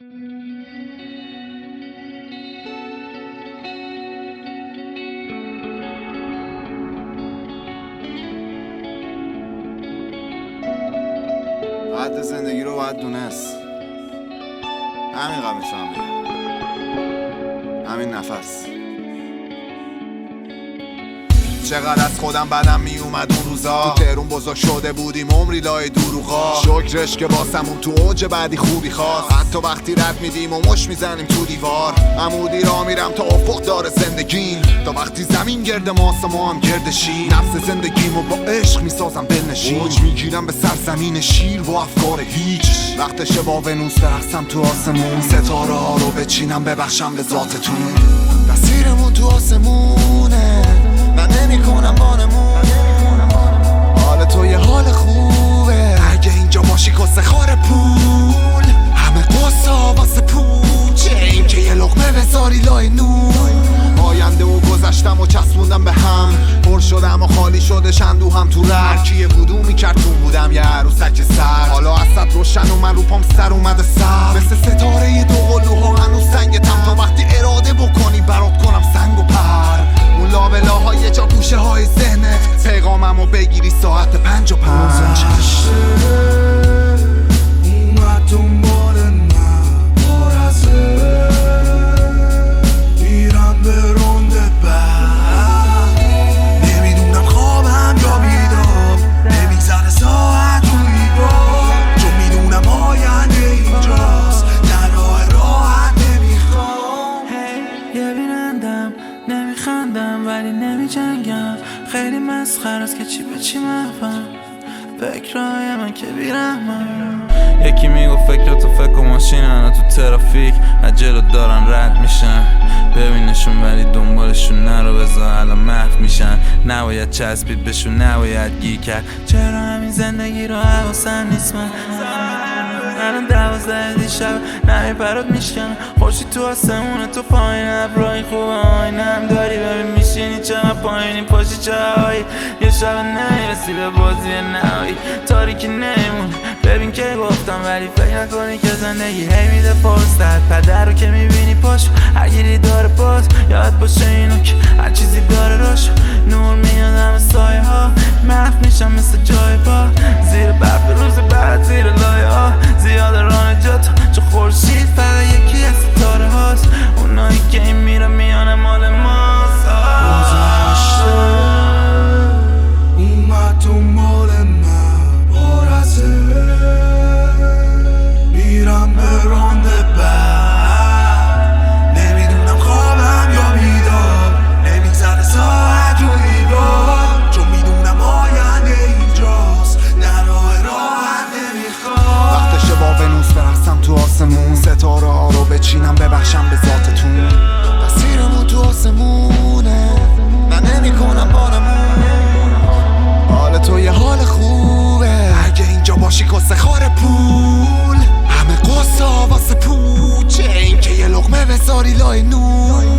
حد زندگی رو باید دونست. همین قبل میتونم بگم، همین نفس. چقدر از خودم بدم می اومد اون روزا، تو تهرون بزرگ شده بودیم عمری لای دروغا. شکرش که واسمون تو اوج بعدی خوبی خواست، حتی وقتی رد میدیم و مش میزنیم تو دیوار. عمودی را میرم تا افق داره زندگیم، تا وقتی زمین گرد ماست ما هم گردشیم. نفس زندگیمو با عشق میسازم دلنشین، اوج میگیرم به سرزمین شیر با افکار هیچ. وقتشه با ونوس برقصم تو آسمون، ستاره ها رو بچینم ببخشم به ذاتتون. تصویرمون تو آسمونه، من نمی کنم بانمون. حال تو یه حال خوبه، اگه اینجا باشی کسه خار پول. همه قصا واسه پوچه، این که یه لقمه بذاری لای نور. آینده و گذشتم و چسبوندم به هم، پر شدم و خالی شده شندو هم تو رک. یه وودو میکرتون بودم یه عروسک سر، حالا اصد روشن و من رو پام سر اومده سر. مثل ستاره ی دو قلوها هنوز سنگتم، تا وقتی اراده بکنی برات کنم سنگ و پر. اون لابلاهای یه جا گوشه های ذهنت، پیغاممو بگیری ساعت 5:05. اومد دنبال من بارزه، میرم به رونده بعد. نمیدونم خوابم یا بیدار، نمیگذره ساعت روی بار. چون میدونم آینده اینجاست، نه راه راحت نمیخوام. یه بینندم نمیخندم ولی نمیجنگم، خیلی مسخره است که چی به چی مفهم. فکرهای من که بیرحمم. یکی میگو فکراتو فکر و ماشینن، تو ترافیک از جلو دارن رد میشن. ببینشون ولی دنبالشون نرو، بذار الان محو میشن. نباید چسبید بهشون، نباید گیر کرد. چرا همین زندگی رو حواسم نیست من؟ الان 12 دیشب نمیپرات میشکنم. خوشی تو آسمونه، تو پایین ابرای خوبه آینم داری. ببین میشینی چقدر پایینی پاشی چهایی. یه شب نمیرسی به بازی نهایی، تاریکی نمیمونه. ببین که گفتم ولی فکر نکنی که زندگی هی میده فرصت. پدر رو که میبینی پاشو، اگری داره باز یاد باشه اینو که هر چیزی داره روش. نور میاد همه سایه ها، محو میشم مثل جای پا. زیر برف روز بعد زیر لایه ها، زیاد راه نجات چون خورشید فقط یکی از ستاره هاست. اونایی که این میره میانه مال ماست. اومد دنبال من بارزه، میرم به رونده بعد. نمیدونم خوابم یا بیدار، نمیگذره ساعت روی بار. چون میدونم آینده اینجاست، نه راه راحت نمیخوام. وقتشه با ونوس برقصم تو آسمون، ستاره ها رو بچینم ببخشم به ذاتتون. تصویرمون تو آسمونه، من نمی کنم بانمون. حال تو یه حال خوبه، اگه اینجا باشی کسه خار پول. همه قصا واسه پوچه، این که یه لقمه بذاری لای نور.